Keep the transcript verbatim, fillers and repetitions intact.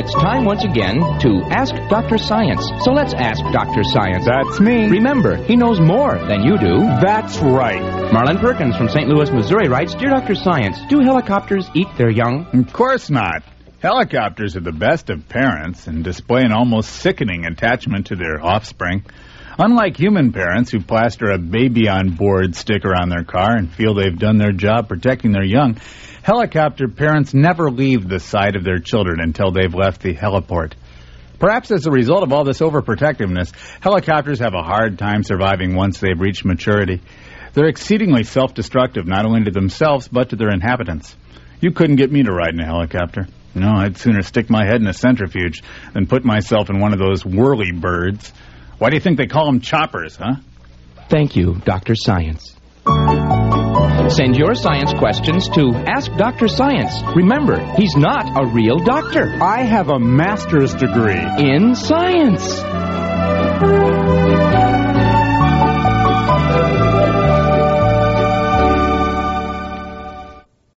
it's time once again to Ask Doctor Science. So let's ask Doctor Science. That's me. Remember, he knows more than you do. That's right. Marlon Perkins from Saint Louis, Missouri writes, Dear Doctor Science, do helicopters eat their young? Of course not. Helicopters are the best of parents and display an almost sickening attachment to their offspring. Unlike human parents who plaster a baby on board sticker on their car and feel they've done their job protecting their young, helicopter parents never leave the side of their children until they've left the heliport. Perhaps as a result of all this overprotectiveness, helicopters have a hard time surviving once they've reached maturity. They're exceedingly self-destructive, not only to themselves, but to their inhabitants. You couldn't get me to ride in a helicopter. No, I'd sooner stick my head in a centrifuge than put myself in one of those whirly birds. Why do you think they call them choppers, huh? Thank you, Doctor Science. Send your science questions to Ask Doctor Science. Remember, he's not a real doctor. I have a master's degree in science.